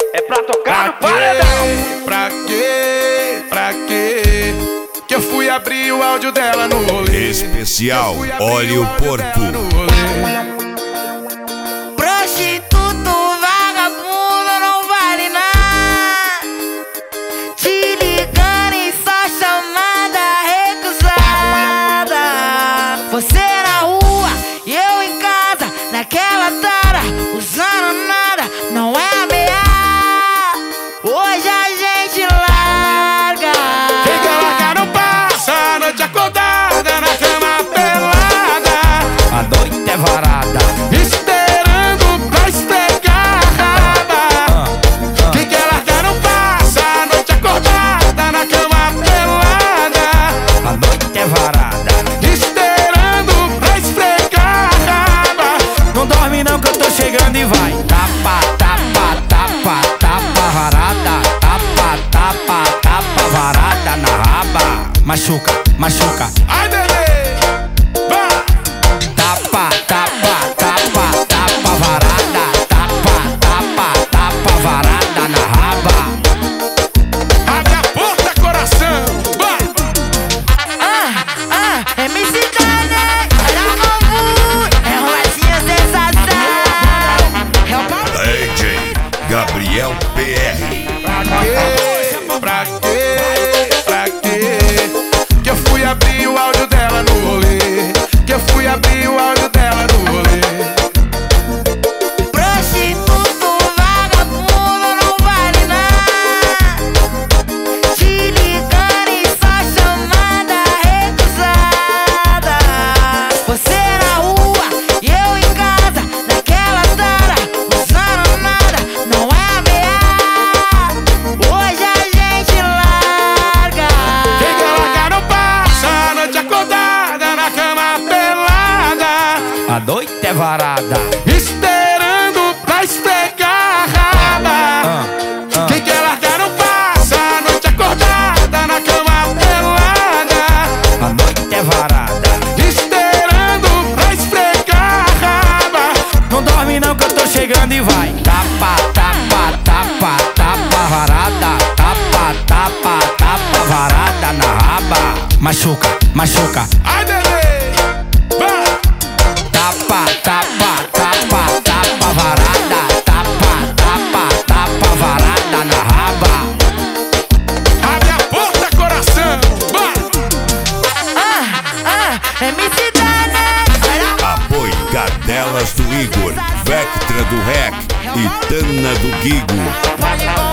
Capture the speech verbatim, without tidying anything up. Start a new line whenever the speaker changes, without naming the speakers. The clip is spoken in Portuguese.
É pra tocar no paredão.
Pra quê? Pra quê? Que eu fui abrir o áudio dela no rolê.
Especial Olha o Porco.
Prostituto, vagabundo, não vale nada. Te ligando e só chamada recusada. Você na rua e eu em casa, naquela tara, usando nada, não é ameaça. Hoje a gente larga.
Quem quer largar não passa a noite acordada na cama pelada.
A noite é varada,
esperando pra esfregar a raba. Quem quer largar não passa a noite acordada na cama pelada.
a noite é varada.
Esperando pra esfregar a raba.
Não dorme não que eu tô chegando e vai. Tapa, tapa, tapa, tapa varada. Tapa, tapa, tapa varada na raba. Machuca, machuca.
Ai, bebê, vai.
Tapa, tapa, tapa, tapa varada. Tapa, tapa, tapa varada na raba.
Abre a porta, coração, vai.
Ah, ah, M C Dane, olha o novo, é um latinho sensação. É o Paulo.
D J Gabriel P R.
Pra quê? Pra quê? Pra quê? Que eu fui abrir o áudio dela no rolê. Que eu fui abrir o áudio dela no rolê.
Prostituto, vagabundo, não vale nada. Te ligando e só chamada recusada. Você na rua e eu em casa, naquela tara, usando nada, não é ameaça. Hoje a gente larga.
Quem quer largar não passa a noite acordada na cama pelada.
A noite é varada.
Esperando pra esfregar a raba.
Ah, ah.
Quem quer largar não passa a noite acordada na cama pelada.
A noite é varada.
Esperando pra esfregar a raba.
Não dorme não que eu tô chegando e vai. Tapa, tapa, tapa, tapa varada. Tapa, tapa, tapa varada na raba. Machuca, machuca.
Ai, bebê, vai.
Tapa, tapa, tapa, tapa varada. Tapa, tapa, tapa varada na raba.
Abre a porta, coração, vai.
Ah, ah, M C Dane, olha
Apoio Cadelas do Igor, Vectra do Rec e Tana do Guigo.
o